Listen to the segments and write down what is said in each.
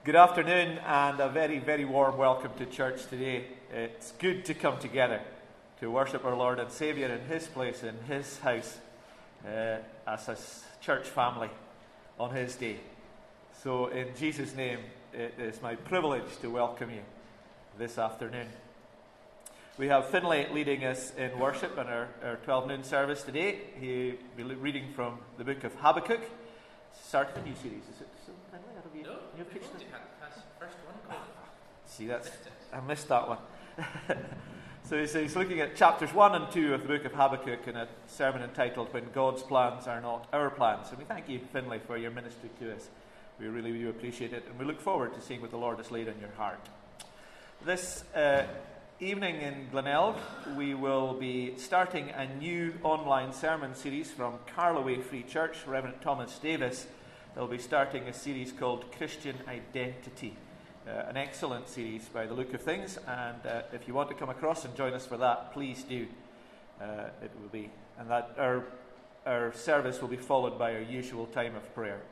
Good afternoon and a very, very warm welcome to church today. It's good to come together to worship our Lord and Saviour in His place, in His house, as a church family on His day. So in Jesus' name, it is my privilege to welcome you this afternoon. We have Finlay leading us in worship in our 12 noon service today. He'll be reading from the book of Habakkuk. Started a new series, is it? Finlay, No, you first one. See, I missed that one. So he's looking at chapters 1 and 2 of the book of Habakkuk in a sermon entitled When God's Plans Are Not Our Plans. And we thank you, Finlay, for your ministry to us. We really do appreciate it, and we look forward to seeing what the Lord has laid on your heart. This evening in Glenelg, we will be starting a new online sermon series from Carloway Free Church. Reverend Thomas Davis will be starting a series called Christian Identity. An excellent series by the look of things, and if you want to come across and join us for that, please do. It will be, and that our service will be followed by our usual time of prayer.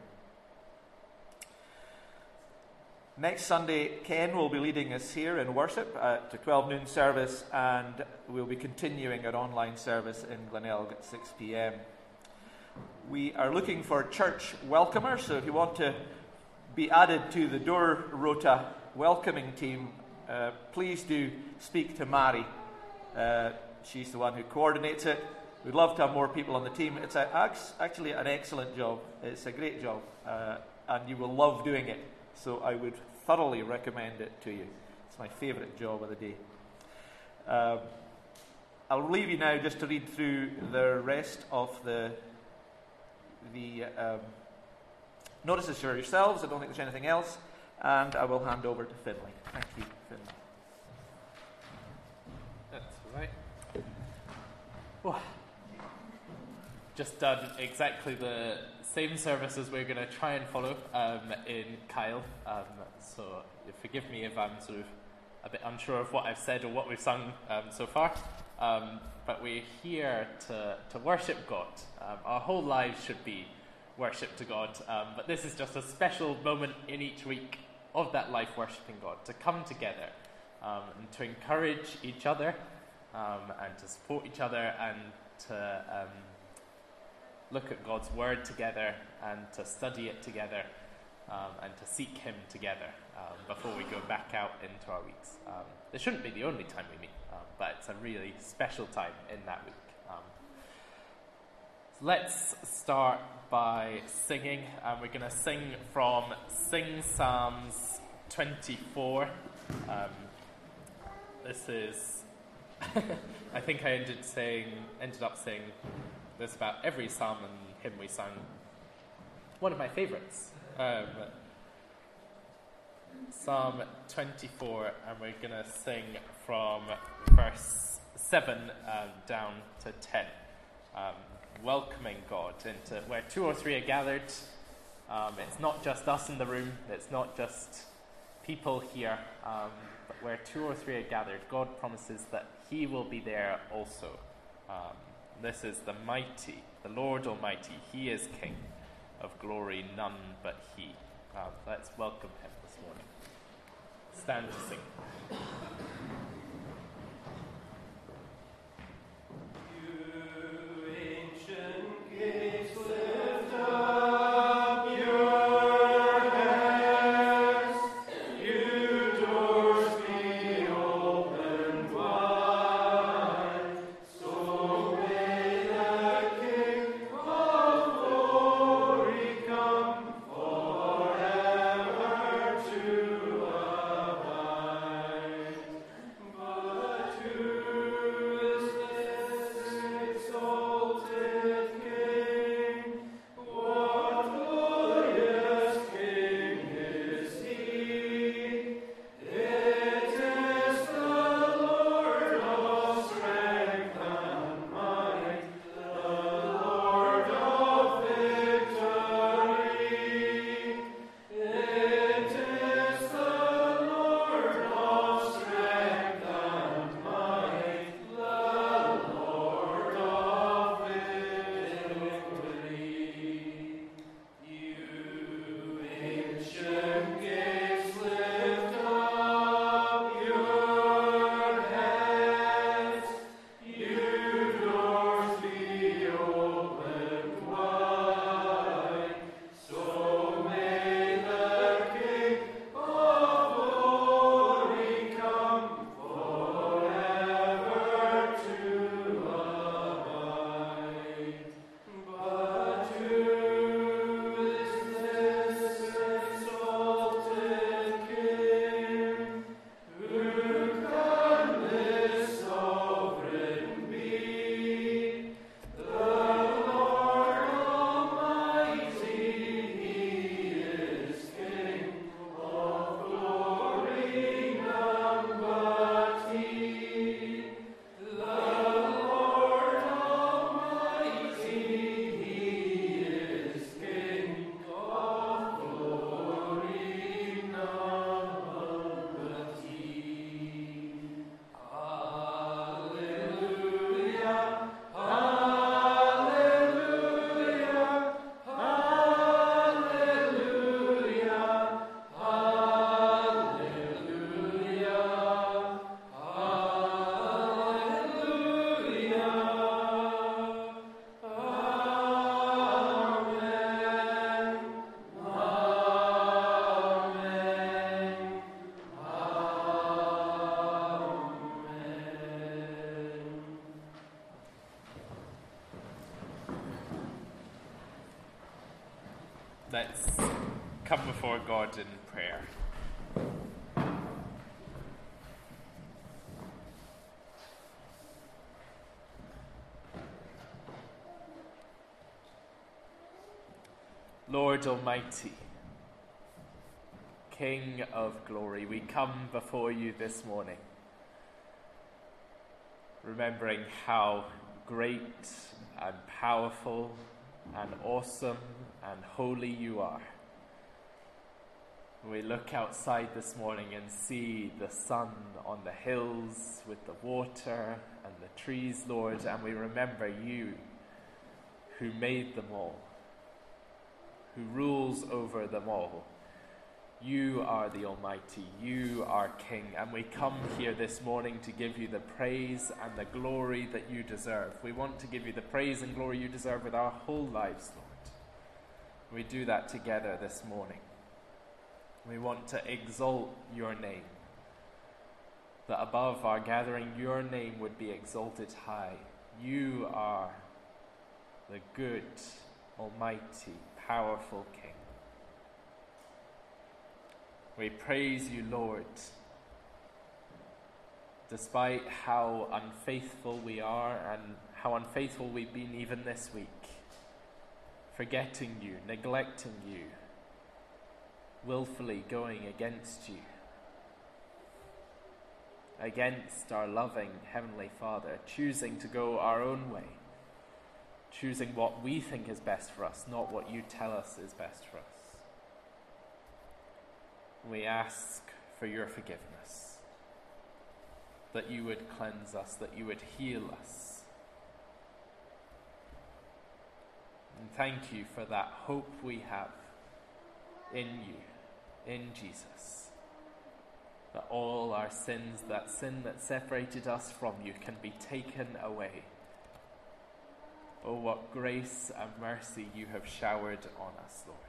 Next Sunday, Ken will be leading us here in worship at the 12 noon service, and we'll be continuing our online service in Glenelg at 6 p.m. We are looking for church welcomers, so if you want to be added to the Door Rota welcoming team, please do speak to Mary. She's the one who coordinates it. We'd love to have more people on the team. It's actually an excellent job. It's a great job, and you will love doing it. So I would thoroughly recommend it to you. It's my favourite job of the day. I'll leave you now just to read through the rest of the notices for yourselves. I don't think there's anything else, and I will hand over to Finlay. Thank you, Finlay. That's all right. Well, just done exactly the same service as we're going to try and follow in Kyle. So forgive me if I'm sort of a bit unsure of what I've said or what we've sung so far. But we're here to worship God. Our whole lives should be worship to God. But this is just a special moment in each week of that life worshipping God, to come together and to encourage each other and to support each other and to look at God's Word together and to study it together and to seek Him together before we go back out into our weeks. This shouldn't be the only time we meet, but it's a really special time in that week. So let's start by singing. We're going to sing from Sing Psalms 24. This is, I think I ended up saying this about every psalm and hymn we sung. One of my favourites. Psalm 24, and we're going to sing from verse 7 down to 10. Welcoming God into where two or three are gathered. It's not just us in the room, it's not just people here, but where two or three are gathered, God promises that He will be there also. This is the mighty, the Lord Almighty. He is King of glory, none but He. Let's welcome Him this morning. Stand to sing. Let's come before God in prayer. Lord Almighty, King of glory, we come before you this morning, remembering how great and powerful and awesome and holy you are. We look outside this morning and see the sun on the hills with the water and the trees, Lord, and we remember you who made them all, who rules over them all. You are the Almighty, you are King, and we come here this morning to give you the praise and the glory that you deserve. We want to give you the praise and glory you deserve with our whole lives, Lord. We do that together this morning. We want to exalt your name, that above our gathering your name would be exalted high. You are the good, almighty, powerful King. We praise you, Lord, despite how unfaithful we are and how unfaithful we've been even this week, forgetting you, neglecting you, willfully going against you, against our loving Heavenly Father, choosing to go our own way, choosing what we think is best for us, not what you tell us is best for us. We ask for your forgiveness, that you would cleanse us, that you would heal us. And thank you for that hope we have in you, in Jesus, that all our sins, that sin that separated us from you, can be taken away. Oh, what grace and mercy you have showered on us, Lord.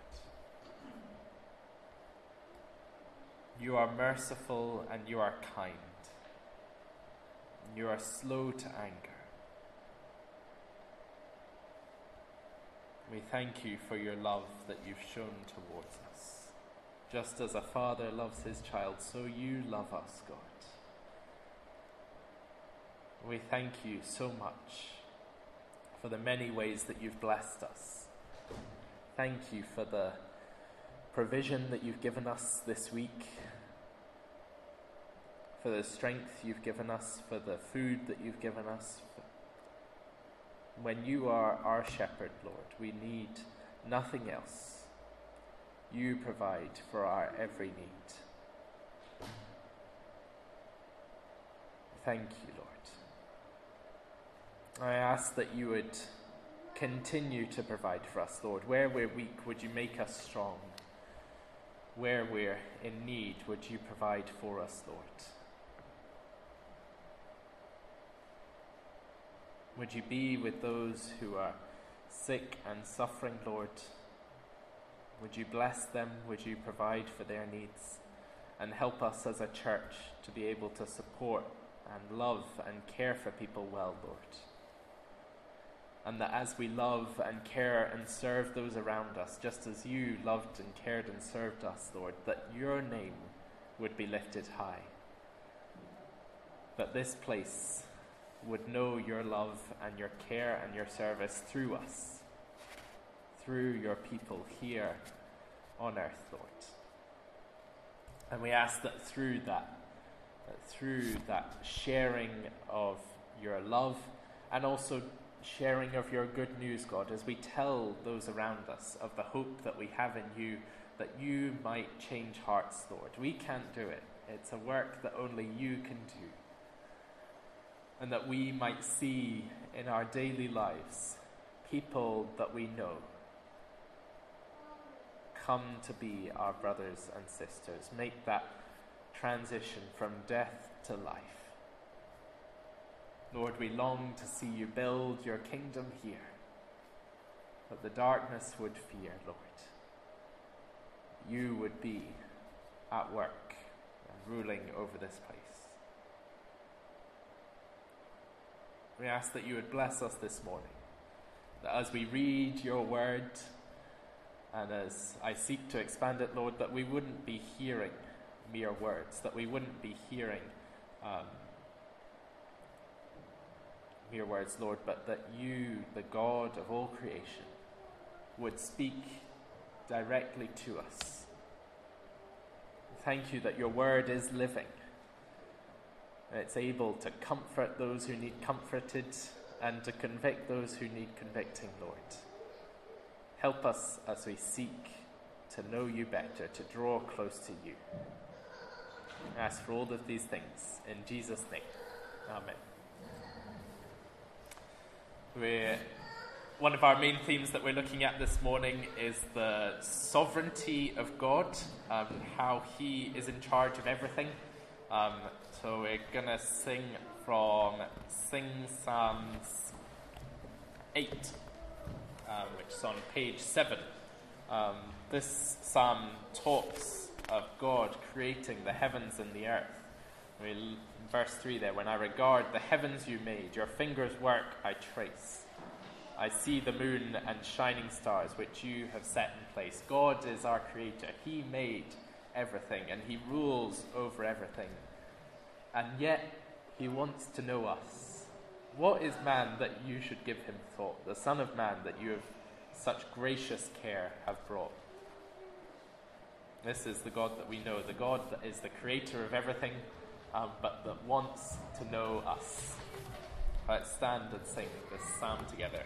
You are merciful and you are kind. You are slow to anger. We thank you for your love that you've shown towards us. Just as a father loves his child, so you love us, God. We thank you so much for the many ways that you've blessed us. Thank you for the provision that you've given us this week, for the strength you've given us, for the food that you've given us. When you are our shepherd, Lord, we need nothing else. You provide for our every need. Thank you, Lord. I ask that you would continue to provide for us, Lord. Where we're weak, would you make us strong? Where we're in need, would you provide for us, Lord? Would you be with those who are sick and suffering, Lord? Would you bless them? Would you provide for their needs? And help us as a church to be able to support and love and care for people well, Lord. And that as we love and care and serve those around us, just as you loved and cared and served us, Lord, that your name would be lifted high. That this place would know your love and your care and your service through us, through your people here on earth, Lord. And we ask that through that sharing of your love and also sharing of your good news, God, as we tell those around us of the hope that we have in you, that you might change hearts, Lord. We can't do it. It's a work that only you can do. And that we might see in our daily lives people that we know come to be our brothers and sisters. Make that transition from death to life. Lord, we long to see you build your kingdom here, that the darkness would fear, Lord. You would be at work and ruling over this place. We ask that you would bless us this morning, that as we read your word, And as I seek to expand it, Lord, that we wouldn't be hearing mere words, that we wouldn't be hearing mere words, Lord, but that you, the God of all creation, would speak directly to us. Thank you that your word is living. It's able to comfort those who need comforted and to convict those who need convicting, Lord. Help us as we seek to know you better, to draw close to you. I ask for all of these things in Jesus' name. Amen. One of our main themes that we're looking at this morning is the sovereignty of God, how he is in charge of everything. So we're going to sing from Psalms 8, which is on page 7. This psalm talks of God creating the heavens and the earth. Verse 3 there, when I regard the heavens you made, your fingers' work I trace. I see the moon and shining stars which you have set in place. God is our creator. He made everything and he rules over everything. And yet he wants to know us. What is man that you should give him thought? The Son of Man that you have such gracious care have brought. This is the God that we know, the God that is the creator of everything, but that wants to know us. Let's stand and sing this psalm together.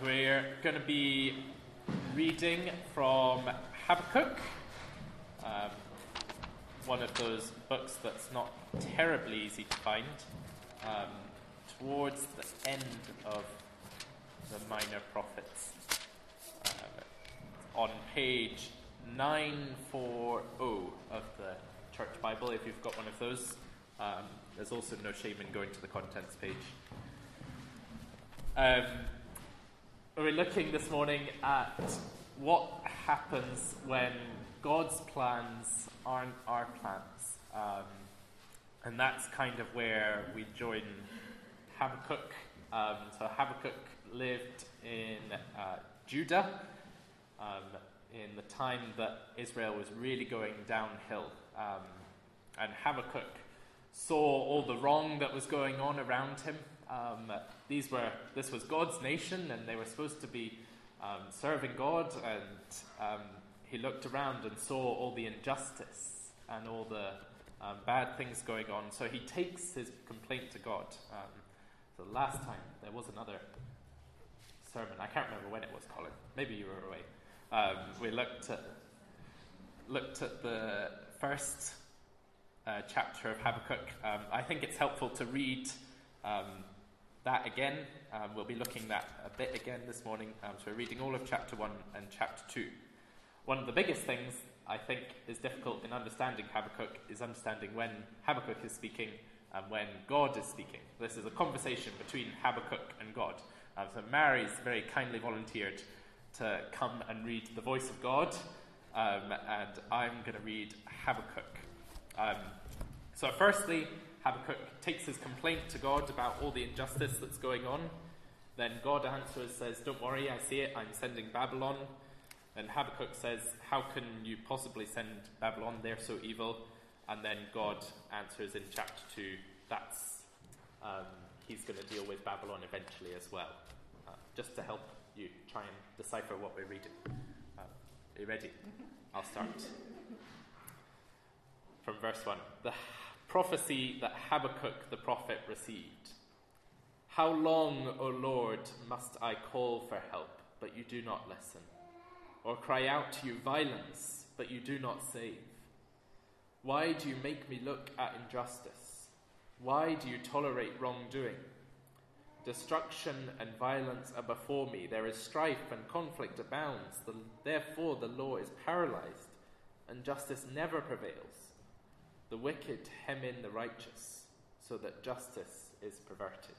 We're going to be reading from Habakkuk, one of those books that's not terribly easy to find, towards the end of the Minor Prophets. On page 940 of the Church Bible, if you've got one of those. There's also no shame in going to the contents page. We're looking this morning at what happens when God's plans aren't our plans. And that's kind of where we join Habakkuk. So Habakkuk lived in Judah in the time that Israel was really going downhill. And Habakkuk saw all the wrong that was going on around him. This was God's nation, and they were supposed to be serving God. And he looked around and saw all the injustice and all the bad things going on. So he takes his complaint to God. So last time there was another sermon. I can't remember when it was, Colin. Maybe you were away. We looked at the first chapter of Habakkuk. I think it's helpful to read that again. We'll be looking at that a bit again this morning. So we're reading all of chapter 1 and chapter 2. One of the biggest things I think is difficult in understanding Habakkuk is understanding when Habakkuk is speaking and when God is speaking. This is a conversation between Habakkuk and God. So Mary's very kindly volunteered to come and read the voice of God, and I'm going to read Habakkuk. So firstly, Habakkuk takes his complaint to God about all the injustice that's going on. Then God answers, says, "Don't worry, I see it, I'm sending Babylon." And Habakkuk says, "How can you possibly send Babylon? They're so evil." And then God answers in chapter 2, he's going to deal with Babylon eventually as well. Just to help you try and decipher what we're reading. Are you ready? I'll start. From verse 1. The prophecy that Habakkuk the prophet received. How long, O Lord, must I call for help, but you do not listen? Or cry out to you violence, but you do not save? Why do you make me look at injustice? Why do you tolerate wrongdoing? Destruction and violence are before me. There is strife and conflict abounds. Therefore the law is paralyzed, and justice never prevails. The wicked hem in the righteous, so that justice is perverted.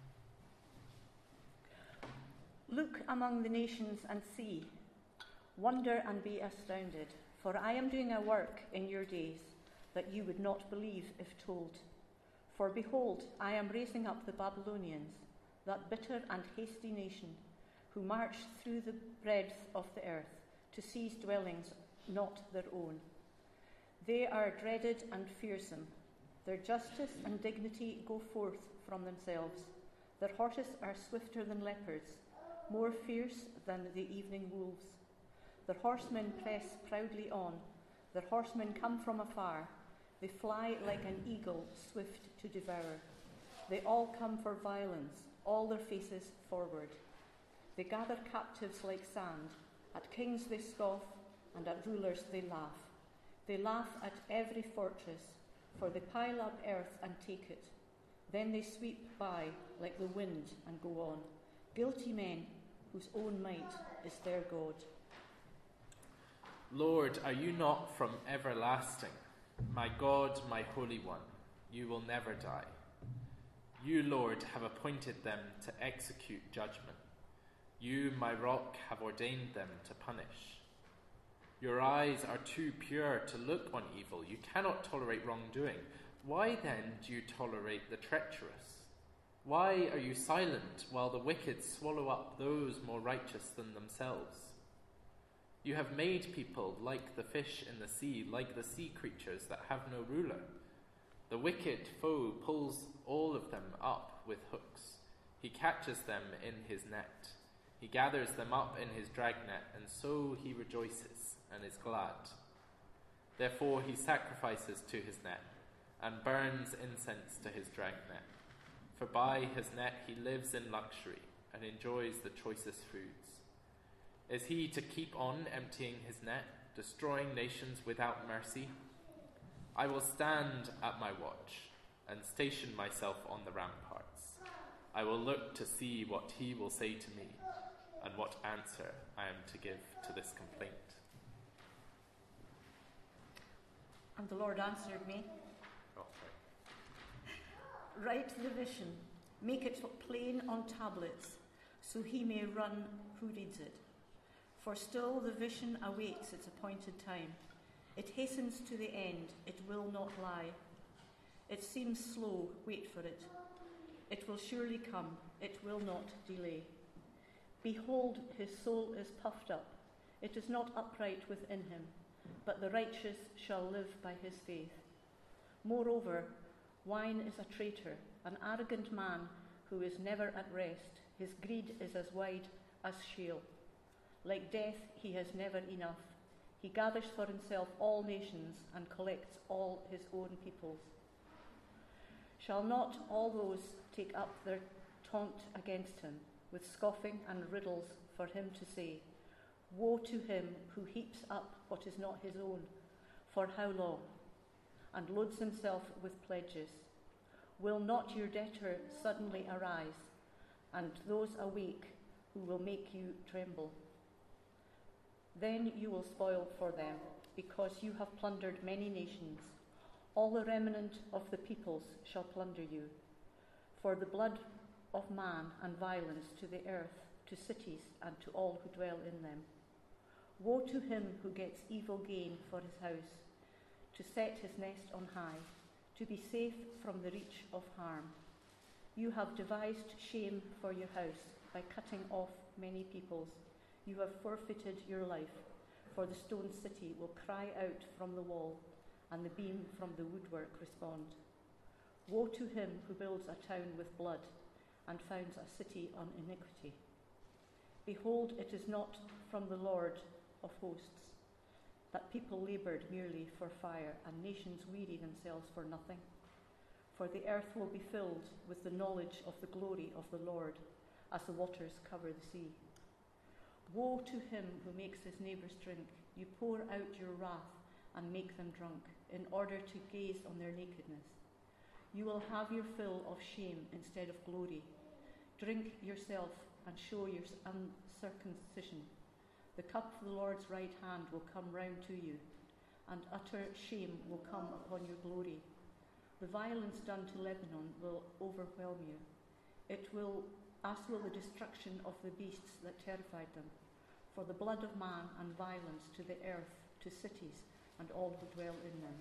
Look among the nations and see. Wonder and be astounded, for I am doing a work in your days that you would not believe if told. For behold, I am raising up the Babylonians, that bitter and hasty nation, who march through the breadth of the earth to seize dwellings not their own. They are dreaded and fearsome. Their justice and dignity go forth from themselves. Their horses are swifter than leopards, more fierce than the evening wolves. Their horsemen press proudly on. Their horsemen come from afar. They fly like an eagle, swift to devour. They all come for violence, all their faces forward. They gather captives like sand. At kings they scoff, and at rulers they laugh. They laugh at every fortress, for they pile up earth and take it. Then they sweep by like the wind and go on. Guilty men whose own might is their God. Lord, are you not from everlasting? My God, my Holy One, you will never die. You, Lord, have appointed them to execute judgment. You, my rock, have ordained them to punish. Your eyes are too pure to look on evil. You cannot tolerate wrongdoing. Why then do you tolerate the treacherous? Why are you silent while the wicked swallow up those more righteous than themselves? You have made people like the fish in the sea, like the sea creatures that have no ruler. The wicked foe pulls all of them up with hooks. He catches them in his net. He gathers them up in his dragnet, and so he rejoices and is glad. Therefore he sacrifices to his net and burns incense to his dragnet. For by his net he lives in luxury and enjoys the choicest foods? Is he to keep on emptying his net, destroying nations without mercy? I will stand at my watch and station myself on the ramparts. I will look to see what he will say to me and what answer I am to give to this complaint. And the Lord answered me, Oh, sorry. Write the vision, make it plain on tablets, so he may run who reads it. For still the vision awaits its appointed time. It hastens to the end, it will not lie. It seems slow, wait for it. It will surely come, it will not delay. Behold, his soul is puffed up. It is not upright within him, but the righteous shall live by his faith. Moreover, wine is a traitor, an arrogant man who is never at rest. His greed is as wide as Sheol. Like death, he has never enough. He gathers for himself all nations and collects all his own peoples. Shall not all those take up their taunt against him, with scoffing and riddles for him to say, Woe to him who heaps up what is not his own, for how long? And loads himself with pledges. Will not your debtor suddenly arise, and those awake who will make you tremble? Then you will spoil for them, because you have plundered many nations. All the remnant of the peoples shall plunder you. For the blood of man and violence to the earth, to cities, and to all who dwell in them. Woe to him who gets evil gain for his house, to set his nest on high, to be safe from the reach of harm. You have devised shame for your house by cutting off many peoples. You have forfeited your life, for the stone city will cry out from the wall, and the beam from the woodwork respond. Woe to him who builds a town with blood, and founds a city on iniquity. Behold, it is not from the Lord of hosts that people laboured merely for fire, and nations weary themselves for nothing. For the earth will be filled with the knowledge of the glory of the Lord, as the waters cover the sea. Woe to him who makes his neighbours drink. You pour out your wrath and make them drunk, in order to gaze on their nakedness. You will have your fill of shame instead of glory. Drink yourself and show your uncircumcision. The cup of the Lord's right hand will come round to you, and utter shame will come upon your glory. The violence done to Lebanon will overwhelm you. It will, as will the destruction of the beasts that terrified them. For the blood of man and violence to the earth, to cities, and all who dwell in them.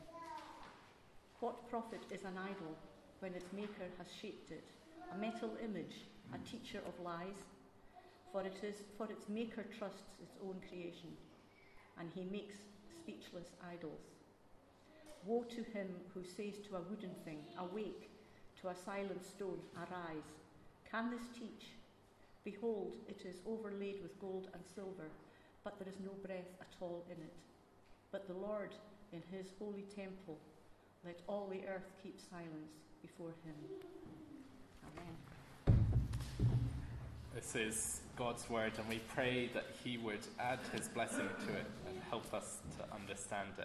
What profit is an idol when its maker has shaped it, a metal image, a teacher of lies? For its maker trusts its own creation, and he makes speechless idols. Woe to him who says to a wooden thing, Awake, to a silent stone, Arise. Can this teach? Behold, it is overlaid with gold and silver, but there is no breath at all in it. But the Lord in his holy temple, let all the earth keep silence before him. Amen. This is God's word, and we pray that he would add his blessing to it and help us to understand it.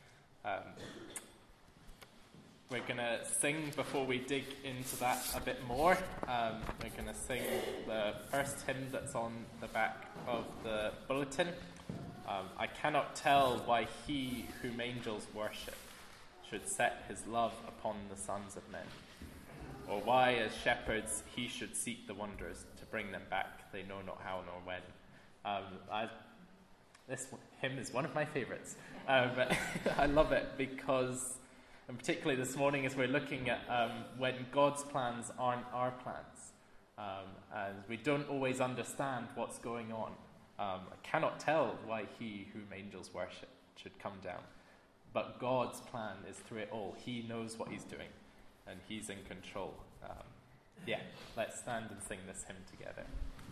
We're going to sing before we dig into that a bit more. We're going to sing the first hymn that's on the back of the bulletin. I cannot tell why he whom angels worship should set his love upon the sons of men, or why as shepherds he should seek the wanderers to bring them back, they know not how nor when. This hymn is one of my favourites. I love it because, and particularly this morning as we're looking at when God's plans aren't our plans, and we don't always understand what's going on. I cannot tell why he whom angels worship should come down. But God's plan is through it all. He knows what he's doing, and he's in control. Let's stand and sing this hymn together.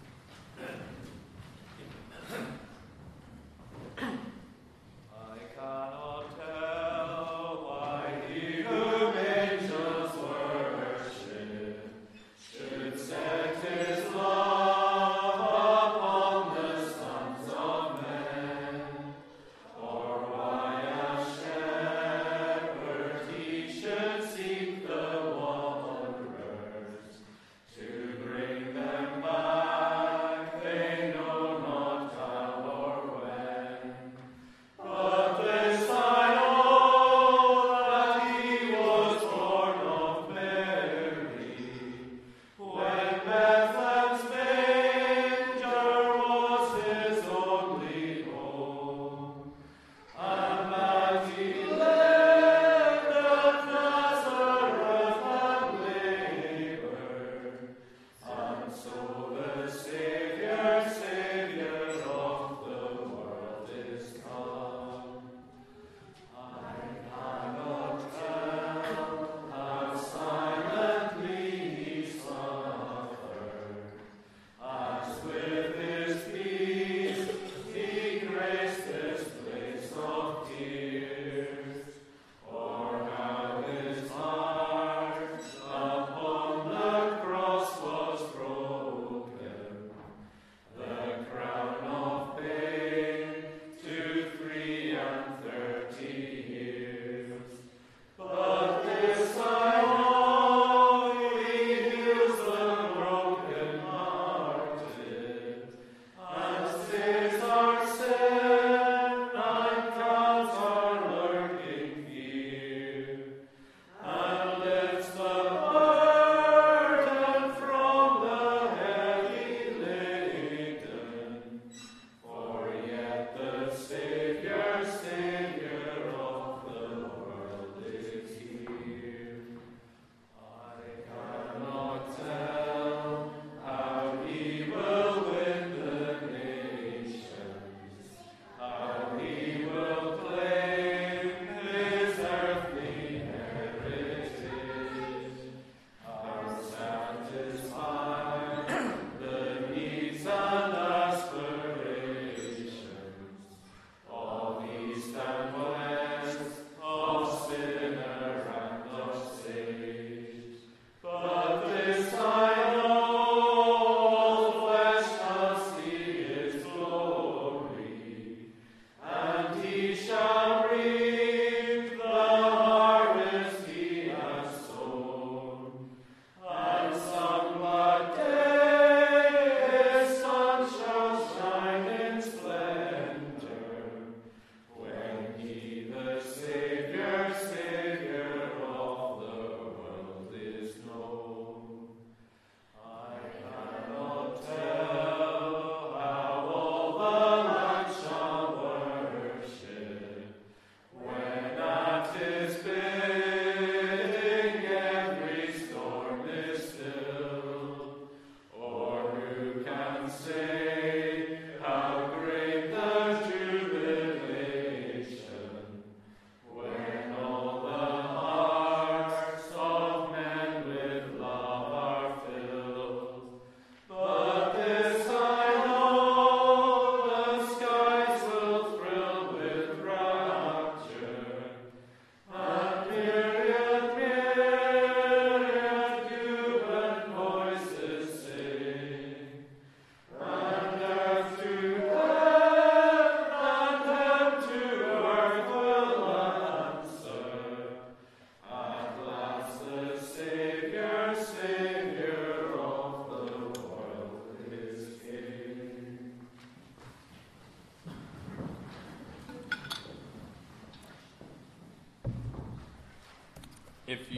I cannot tell why he whom angels worship should set his love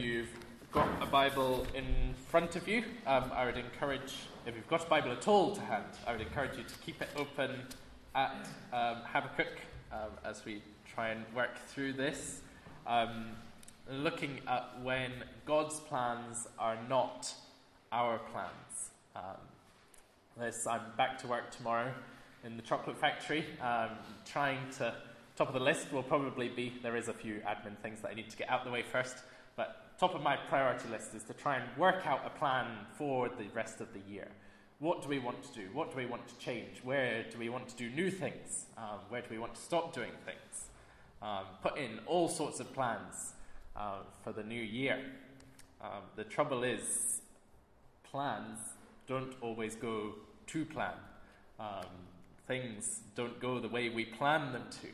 you've got a Bible in front of you, I would encourage, if you've got a Bible at all to hand, I would encourage you to keep it open at Habakkuk as we try and work through this. Looking at when God's plans are not our plans. I'm back to work tomorrow in the chocolate factory. Trying to, top of the list will probably be, there is a few admin things that I need to get out of the way first, but top of my priority list is to try and work out a plan for the rest of the year. What do we want to do? What do we want to change? Where do we want to do new things? Where do we want to stop doing things? Put in all sorts of plans for the new year. The trouble is, plans don't always go to plan. Things don't go the way we plan them to.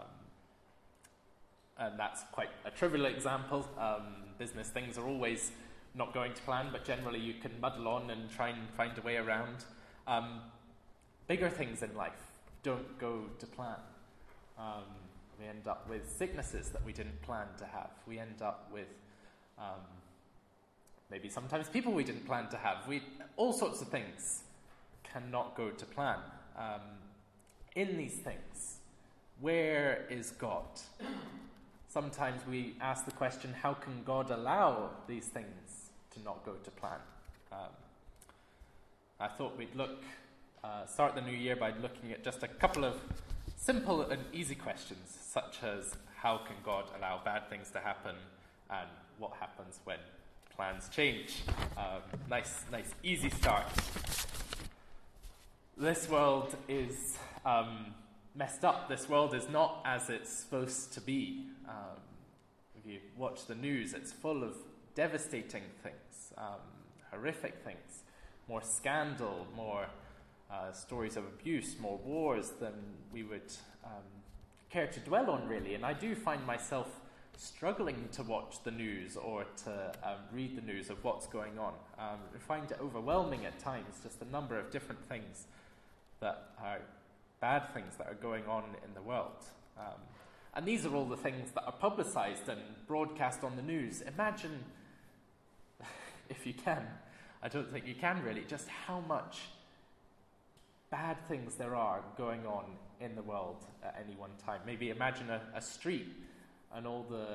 And that's quite a trivial example. Business things are always not going to plan, but generally you can muddle on and try and find a way around. Bigger things in life don't go to plan. We end up with sicknesses that we didn't plan to have. We end up with maybe sometimes people we didn't plan to have. All sorts of things cannot go to plan. In these things, where is God? Sometimes we ask the question, how can God allow these things to not go to plan? I thought we'd start the new year by looking at just a couple of simple and easy questions, such as how can God allow bad things to happen, and what happens when plans change. Nice, easy start. This world is messed up. This world is not as it's supposed to be. If you watch the news, it's full of devastating things, horrific things, more scandal, more stories of abuse, more wars than we would care to dwell on, really. And I do find myself struggling to watch the news or to read the news of what's going on. I find it overwhelming at times, just the number of different things that are bad things that are going on in the world. And these are all the things that are publicised and broadcast on the news. Imagine, if you can, I don't think you can really, just how much bad things there are going on in the world at any one time. Maybe imagine a street and all the...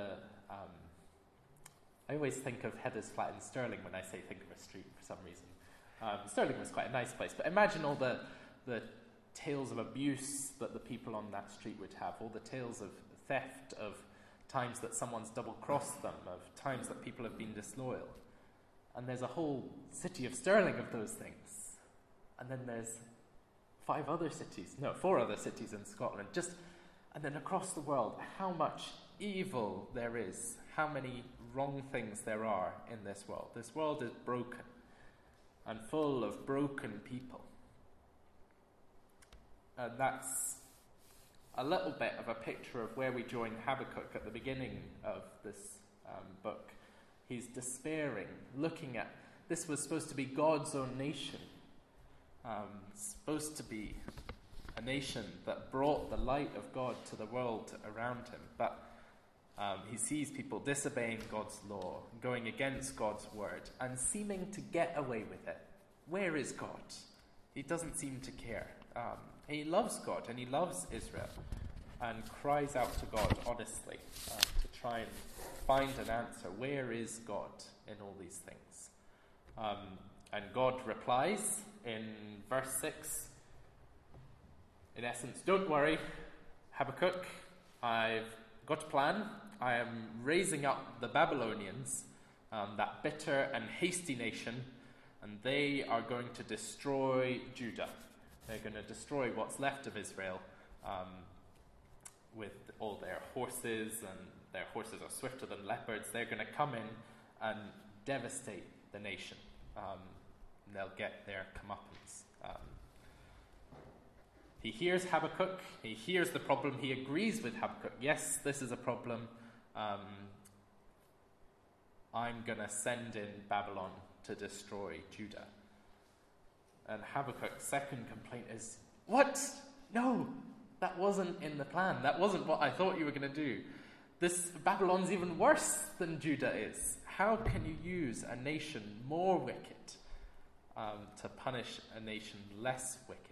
I always think of Heather's flat in Stirling when I say think of a street for some reason. Stirling was quite a nice place, but imagine all the tales of abuse that the people on that street would have, all the tales of theft, of times that someone's double-crossed them, of times that people have been disloyal. And there's a whole city of Stirling of those things. And then there's 4 other cities in Scotland. And then across the world, how much evil there is, how many wrong things there are in this world. This world is broken and full of broken people. And that's a little bit of a picture of where we join Habakkuk at the beginning of this book. He's despairing, looking at, this was supposed to be God's own nation, supposed to be a nation that brought the light of God to the world around him. But he sees people disobeying God's law, going against God's word, and seeming to get away with it. Where is God? He doesn't seem to care. He loves God and he loves Israel, and cries out to God honestly to try and find an answer. Where is God in all these things? And God replies in verse 6, in essence, don't worry, Habakkuk, I've got a plan. I am raising up the Babylonians, that bitter and hasty nation, and they are going to destroy Judah. They're going to destroy what's left of Israel with all their horses, and their horses are swifter than leopards. They're going to come in and devastate the nation. And they'll get their comeuppance. He hears Habakkuk. He hears the problem. He agrees with Habakkuk. Yes, this is a problem. I'm going to send in Babylon to destroy Judah. And Habakkuk's second complaint is, what? No, that wasn't in the plan. That wasn't what I thought you were going to do. Babylon's even worse than Judah is. How can you use a nation more wicked to punish a nation less wicked?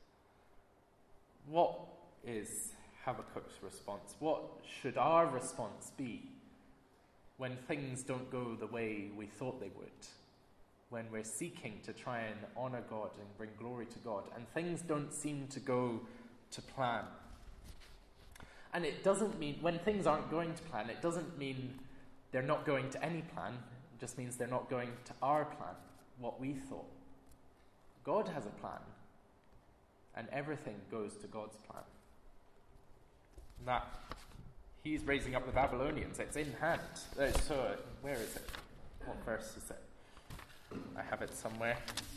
What is Habakkuk's response? What should our response be when things don't go the way we thought they would? When we're seeking to try and honour God and bring glory to God, and things don't seem to go to plan. And it doesn't mean, when things aren't going to plan, it doesn't mean they're not going to any plan. It just means they're not going to our plan, what we thought. God has a plan, and everything goes to God's plan. And that He's raising up the Babylonians. It's in hand. So, where is it? What verse is it? I have it somewhere.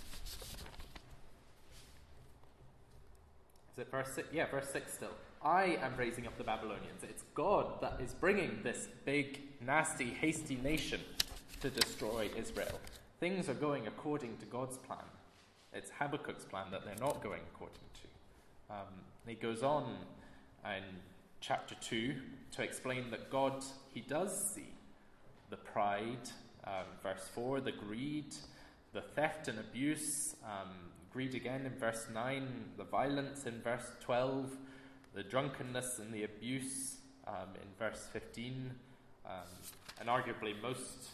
Is it verse 6? Yeah, verse 6 still. I am raising up the Babylonians. It's God that is bringing this big, nasty, hasty nation to destroy Israel. Things are going according to God's plan. It's Habakkuk's plan that they're not going according to. He goes on in chapter 2 to explain that God, He does see the pride, verse 4, the greed, the theft and abuse, greed again in verse 9, the violence in verse 12, the drunkenness and the abuse in verse 15, and arguably most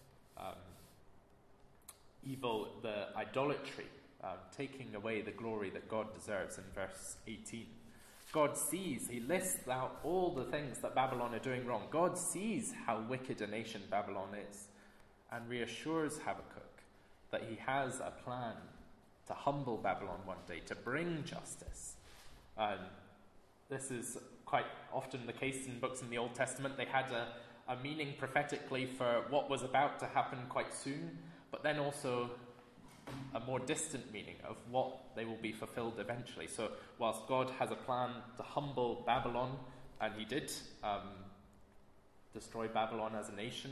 evil, the idolatry, taking away the glory that God deserves in verse 18. God sees, He lists out all the things that Babylon are doing wrong. God sees how wicked a nation Babylon is and reassures Habakkuk that He has a plan to humble Babylon one day, to bring justice. This is quite often the case in books in the Old Testament. They had a meaning prophetically for what was about to happen quite soon, but then also a more distant meaning of what they will be fulfilled eventually. So whilst God has a plan to humble Babylon, and He did destroy Babylon as a nation,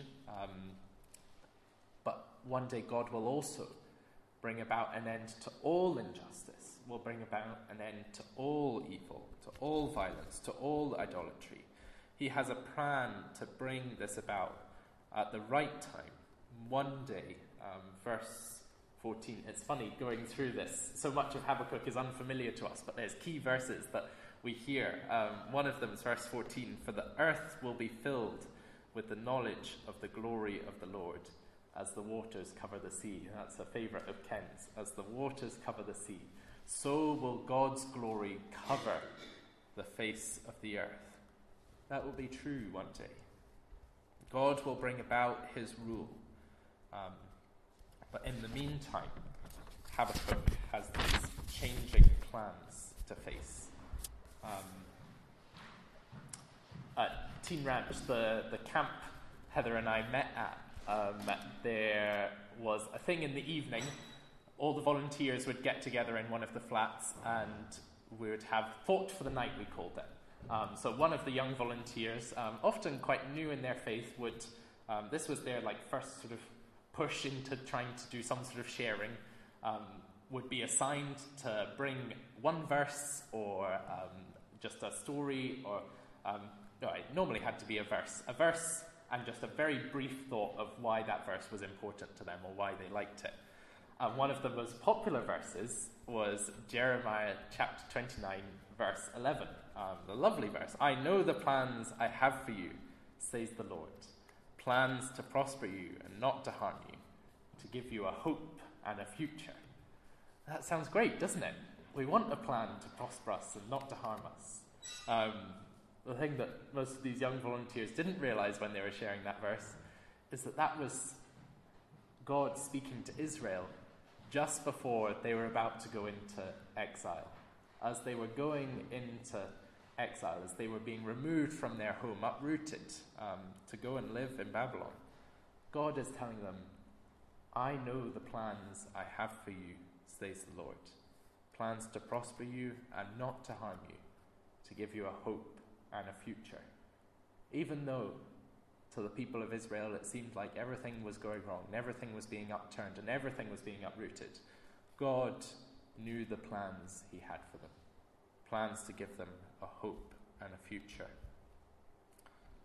but one day God will also bring about an end to all injustice, will bring about an end to all evil, to all violence, to all idolatry. He has a plan to bring this about at the right time. One day, verse 14. It's funny going through this. So much of Habakkuk is unfamiliar to us, but there's key verses that we hear. One of them is verse 14. For the earth will be filled with the knowledge of the glory of the Lord as the waters cover the sea. That's a favourite of Ken's. As the waters cover the sea, so will God's glory cover the face of the earth. That will be true one day. God will bring about His rule. But in the meantime, Habakkuk has these changing plans to face. At Teen Ranch, the camp Heather and I met at, there was a thing in the evening. All the volunteers would get together in one of the flats and we would have thought for the night, we called it. So one of the young volunteers, often quite new in their faith, would, this was their first sort of push into trying to do some sort of sharing, would be assigned to bring one verse or just a story, or no, it normally had to be a verse and just a very brief thought of why that verse was important to them or why they liked it. One of the most popular verses was Jeremiah chapter 29, verse 11. The lovely verse. I know the plans I have for you, says the Lord. Plans to prosper you and not to harm you, to give you a hope and a future. That sounds great, doesn't it? We want a plan to prosper us and not to harm us. The thing that most of these young volunteers didn't realize when they were sharing that verse is that that was God speaking to Israel just before they were about to go into exile. As they were going into exile, as they were being removed from their home, uprooted, to go and live in Babylon, God is telling them, I know the plans I have for you, says the Lord. Plans to prosper you and not to harm you, to give you a hope and a future. Even though to the people of Israel it seemed like everything was going wrong, and everything was being upturned, and everything was being uprooted, God knew the plans He had for them. Plans to give them a hope and a future.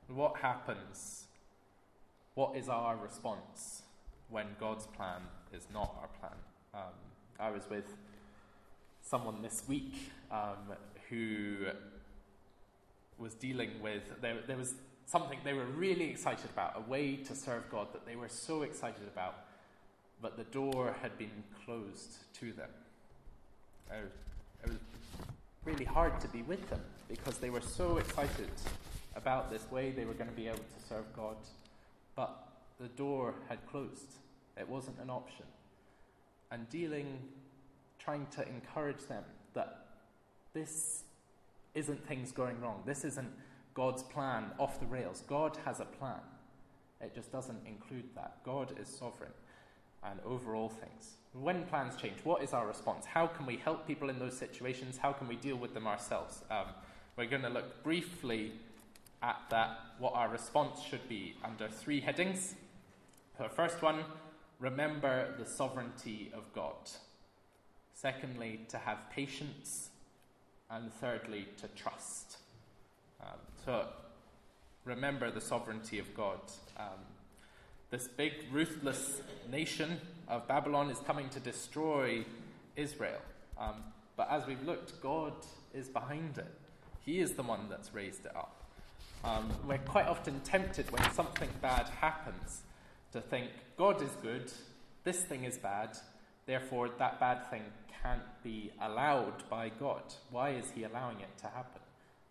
What happens? What is our response when God's plan is not our plan? I was with someone this week who was dealing with, there was something they were really excited about, a way to serve God that they were so excited about, but the door had been closed to them. It was really hard to be with them because they were so excited about this way they were going to be able to serve God, but the door had closed. It wasn't an option. And trying to encourage them that this isn't things going wrong. This isn't God's plan off the rails. God has a plan. It just doesn't include that. God is sovereign and over all things. When plans change, what is our response? How can we help people in those situations? How can we deal with them ourselves? We're going to look briefly at that, what our response should be, under 3 headings. So the first one, remember the sovereignty of God. Secondly, to have patience. And thirdly, to trust. So remember the sovereignty of God. This big, ruthless nation of Babylon is coming to destroy Israel. But as we've looked, God is behind it. He is the one that's raised it up. We're quite often tempted when something bad happens to think, God is good, this thing is bad, therefore that bad thing can't be allowed by God. Why is he allowing it to happen?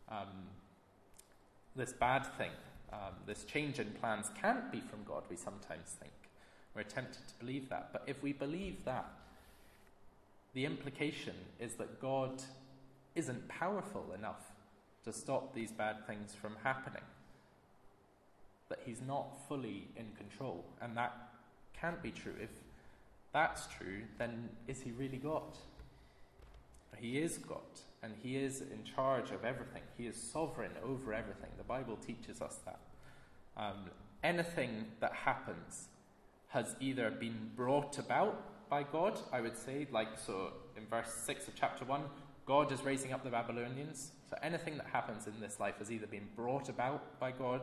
This bad thing, this change in plans can't be from God, we sometimes think. We're tempted to believe that. But if we believe that, the implication is that God isn't powerful enough to stop these bad things from happening. That he's not fully in control. And that can't be true. If that's true, then is he really God? He is God, and he is in charge of everything. He is sovereign over everything. The Bible teaches us that. Anything that happens has either been brought about by God, I would say, so in verse 6 of chapter 1, God is raising up the Babylonians. So anything that happens in this life has either been brought about by God,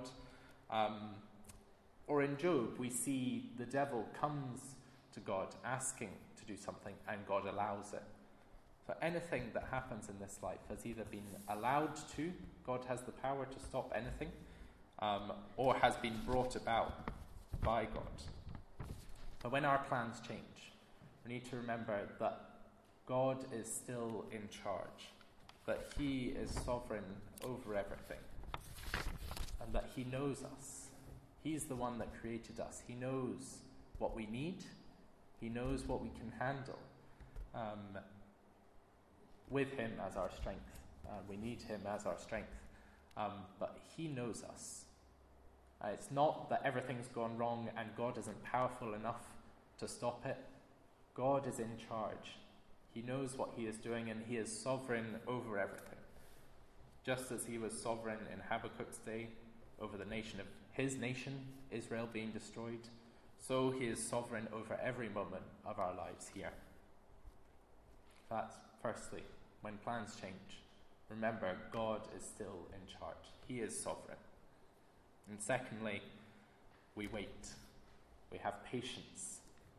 or in Job, we see the devil comes to God asking to do something, and God allows it. So anything that happens in this life has either been allowed to, God has the power to stop anything, or has been brought about by God. But when our plans change, we need to remember that God is still in charge, that he is sovereign over everything, and that he knows us. He's the one that created us. He knows what we need. He knows what we can handle. With him as our strength. We need him as our strength. But he knows us. It's not that everything's gone wrong and God isn't powerful enough to stop it. God is in charge. He knows what he is doing, and he is sovereign over everything. Just as he was sovereign in Habakkuk's day over the nation of his nation, Israel, being destroyed, so he is sovereign over every moment of our lives here. That's firstly, when plans change, remember God is still in charge. He is sovereign. And secondly, we wait. We have patience.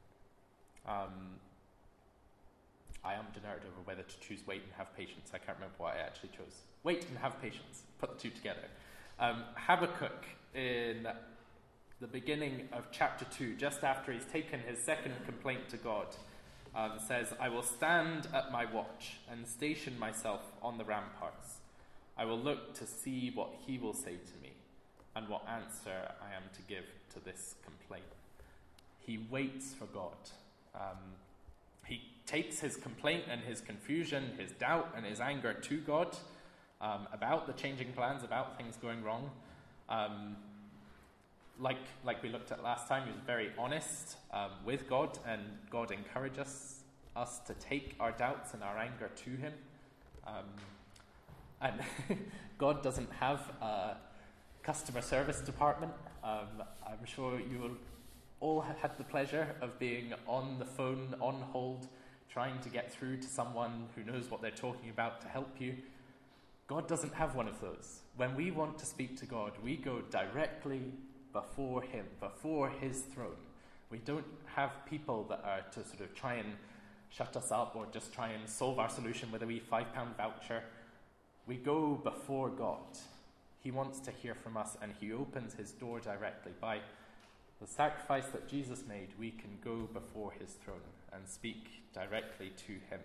I am nerd over whether to choose wait and have patience. I can't remember what I actually chose. Wait and have patience. Put the two together. Habakkuk, in the beginning of chapter 2, just after he's taken his second complaint to God, says, I will stand at my watch and station myself on the ramparts. I will look to see what he will say to me and what answer I am to give to this complaint. He waits for God. He takes his complaint and his confusion, his doubt and his anger to God about the changing plans, about things going wrong. Like we looked at last time, he was very honest with God, and God encourages us to take our doubts and our anger to him. And God doesn't have a customer service department. I'm sure you will all have had the pleasure of being on the phone, on hold, trying to get through to someone who knows what they're talking about to help you. God doesn't have one of those. When we want to speak to God, we go directly before him, before his throne. We don't have people that are to sort of try and shut us up or just try and solve our solution with a wee £5 voucher. We go before God. He wants to hear from us, and he opens his door directly. By the sacrifice that Jesus made, we can go before his throne and speak directly to him.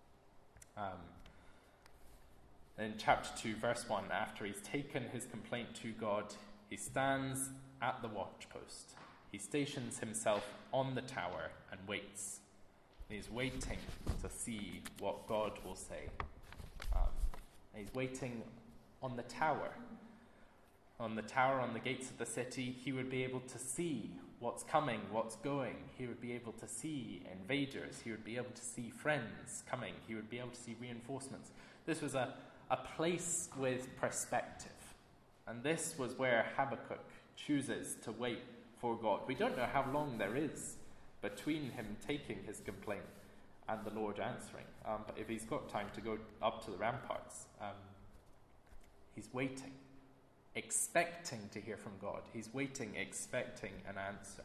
In chapter 2, verse 1, after he's taken his complaint to God, he stands at the watchpost. He stations himself on the tower and waits. He's waiting to see what God will say. He's waiting on the tower. On the tower, on the gates of the city, he would be able to see what's coming, what's going. He would be able to see invaders. He would be able to see friends coming. He would be able to see reinforcements. This was a place with perspective. And this was where Habakkuk chooses to wait for God. We don't know how long there is between him taking his complaint and the Lord answering. But if he's got time to go up to the ramparts, he's waiting, expecting to hear from God. He's waiting, expecting an answer.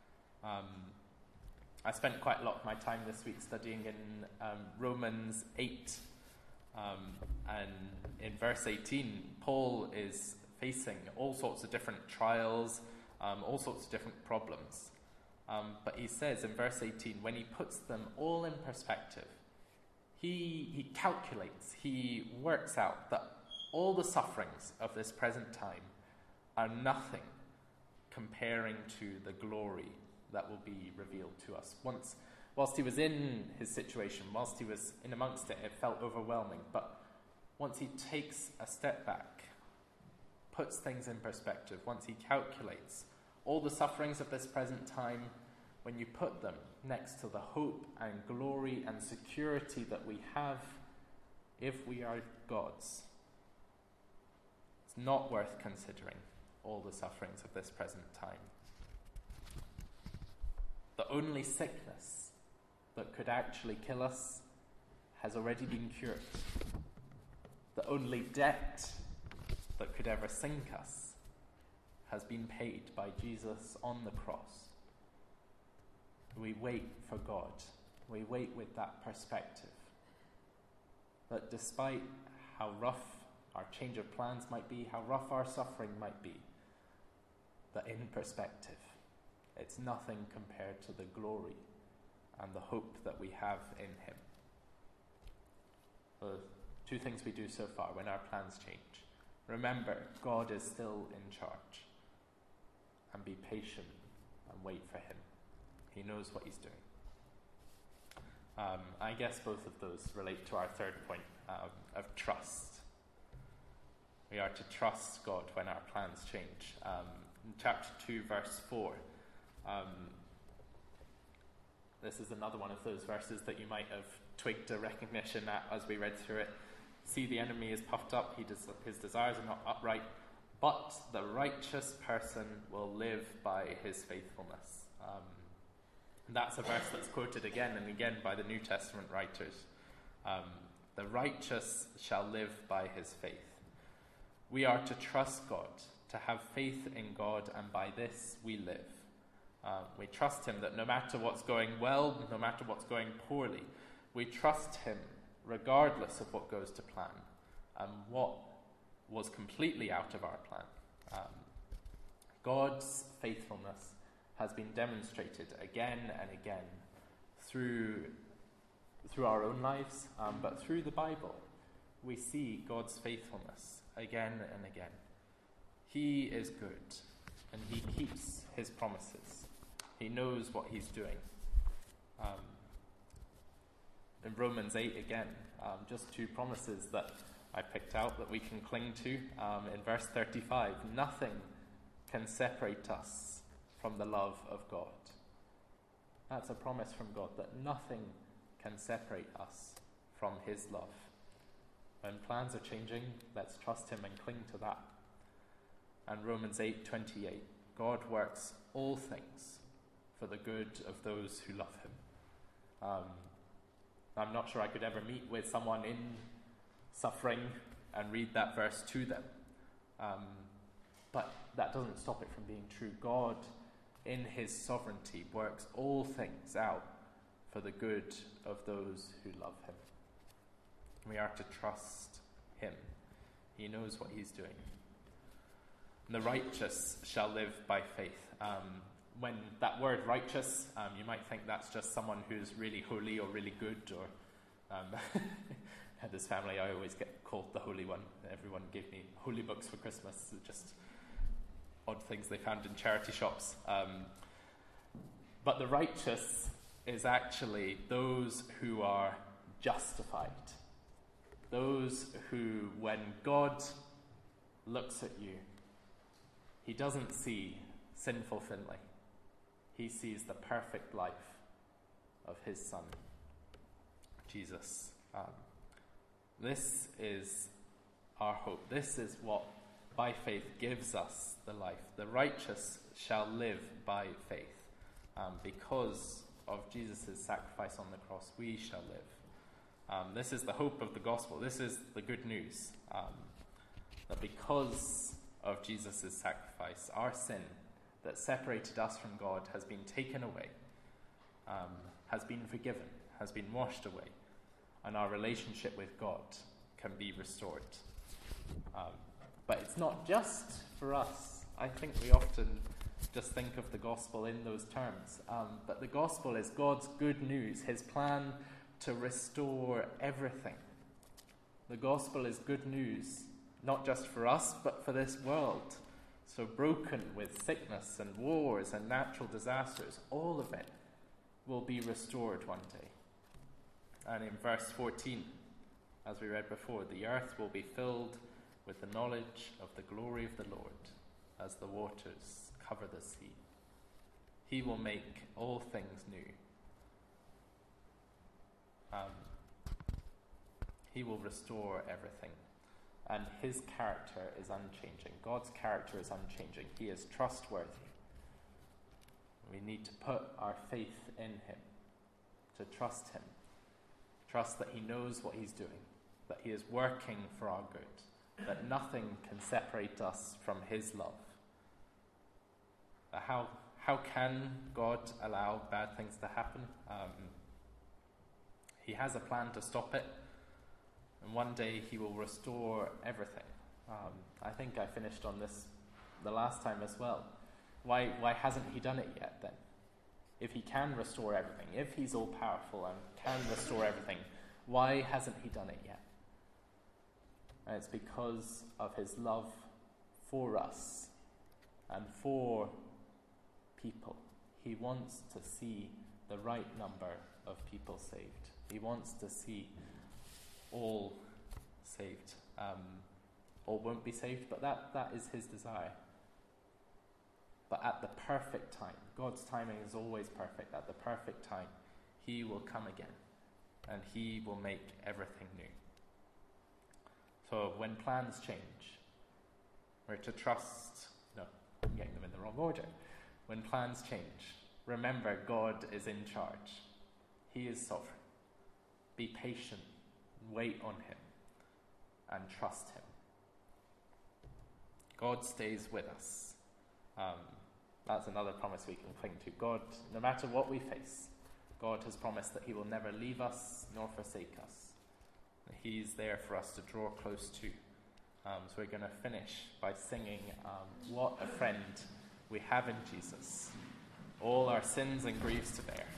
I spent quite a lot of my time this week studying in Romans 8. And in verse 18, Paul is facing all sorts of different trials, all sorts of different problems. But he says in verse 18, when he puts them all in perspective, he calculates, he works out that all the sufferings of this present time are nothing comparing to the glory that will be revealed to us. Whilst he was in his situation, whilst he was in amongst it, it felt overwhelming. But once he takes a step back, puts things in perspective, once he calculates all the sufferings of this present time, when you put them next to the hope and glory and security that we have if we are God's, it's not worth considering all the sufferings of this present time. The only sickness that could actually kill us has already been cured. The only debt that could ever sink us has been paid by Jesus on the cross. We wait for God. We wait with that perspective. That despite how rough our change of plans might be, how rough our suffering might be, that in perspective, it's nothing compared to the glory and the hope that we have in him. The two things we do so far when our plans change. Remember, God is still in charge. And be patient and wait for him. He knows what he's doing. I guess both of those relate to our third point of trust. We are to trust God when our plans change. In chapter 2, verse 4, this is another one of those verses that you might have twigged a recognition at as we read through it. See, the enemy is puffed up, his desires are not upright, but the righteous person will live by his faithfulness. That's a verse that's quoted again and again by the New Testament writers. The righteous shall live by his faith. We are to trust God, to have faith in God, and by this we live. We trust him that no matter what's going well, no matter what's going poorly, we trust him regardless of what goes to plan and what was completely out of our plan. God's faithfulness has been demonstrated again and again through our own lives, but through the Bible. We see God's faithfulness again and again. He is good, and he keeps his promises. He knows what he's doing. In Romans 8 again, just two promises that I picked out that we can cling to. In verse 35, nothing can separate us from the love of God. That's a promise from God, that nothing can separate us from his love. When plans are changing, let's trust him and cling to that. And Romans 8:28, God works all things for the good of those who love him. I'm not sure I could ever meet with someone in suffering and read that verse to them. But that doesn't stop it from being true. God, in his sovereignty, works all things out for the good of those who love him. We are to trust him. He knows what he's doing. And the righteous shall live by faith. When that word righteous, you might think that's just someone who's really holy or really good, or at this family I always get called the Holy One. Everyone gave me holy books for Christmas, just odd things they found in charity shops. But the righteous is actually those who are justified. Those who, when God looks at you, he doesn't see sinful Finlay. He sees the perfect life of his Son, Jesus. This is our hope. This is what, by faith, gives us the life. The righteous shall live by faith. Because of Jesus' sacrifice on the cross, we shall live. This is the hope of the gospel. This is the good news. That because of Jesus' sacrifice, our sin that separated us from God has been taken away, has been forgiven, has been washed away, and our relationship with God can be restored. But it's not just for us. I think we often just think of the gospel in those terms. But the gospel is God's good news, his plan to restore everything. The gospel is good news, not just for us, but for this world. So broken with sickness and wars and natural disasters, all of it will be restored one day. And in verse 14, as we read before, the earth will be filled with the knowledge of the glory of the Lord as the waters cover the sea. He will make all things new. He will restore everything. And his character is unchanging. God's character is unchanging. He is trustworthy. We need to put our faith in him, to trust him. Trust that he knows what he's doing, that he is working for our good, that nothing can separate us from his love. How can God allow bad things to happen? He has a plan to stop it. And one day he will restore everything. I think I finished on this the last time as well. Why hasn't he done it yet then? If he can restore everything, if he's all powerful and can restore everything, why hasn't he done it yet? And it's because of his love for us and for people. He wants to see the right number of people saved. He wants to see all saved. All won't be saved, but that is his desire. But at the perfect time, God's timing is always perfect. At the perfect time, he will come again and he will make everything new. So when plans change, we're to trust. No, I'm getting them in the wrong order. When plans change, remember God is in charge. He is sovereign. Be patient. Wait on him and trust him. God stays with us. That's another promise we can cling to. God, no matter what we face, God has promised that he will never leave us nor forsake us. He's there for us to draw close to. So we're going to finish by singing What a Friend We Have in Jesus. All our sins and griefs to bear.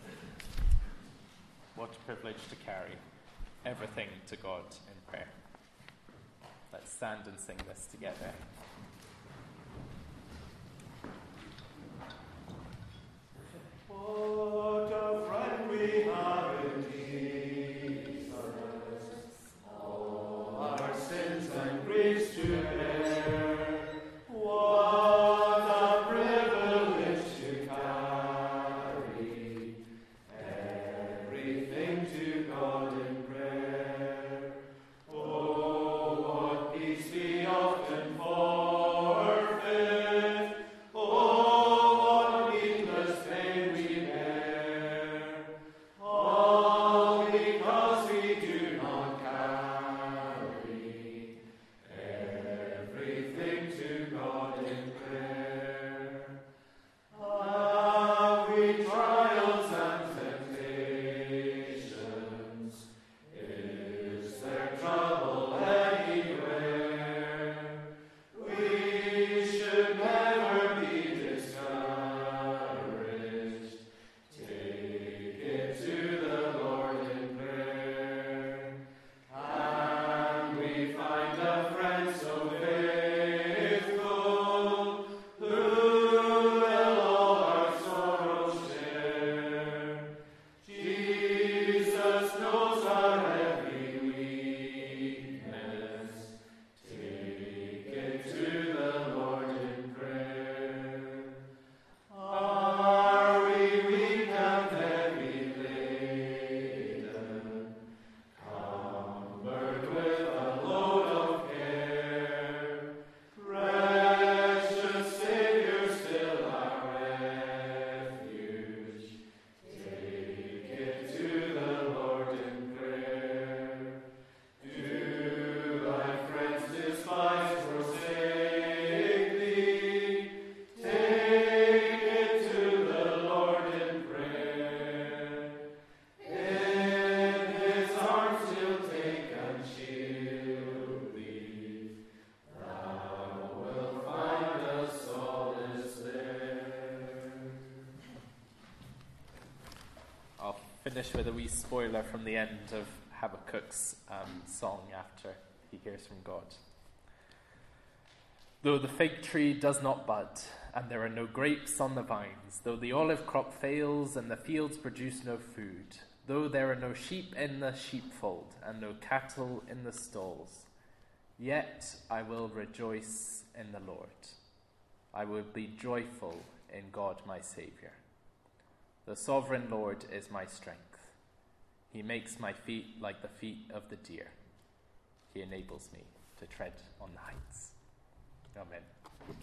What a privilege to carry everything to God in prayer. Let's stand and sing this together. What a friend we have in Jesus, all our sins and griefs to bear. What a privilege to carry everything to God in prayer. Oh, what peace we often forfeit. Oh, what needless pain we bear. All because we do not carry finish with a wee spoiler from the end of Habakkuk's song after he hears from God. Though the fig tree does not bud, and there are no grapes on the vines, though the olive crop fails and the fields produce no food, though there are no sheep in the sheepfold and no cattle in the stalls, yet I will rejoice in the Lord. I will be joyful in God my Saviour. The sovereign Lord is my strength. He makes my feet like the feet of the deer. He enables me to tread on the heights. Amen.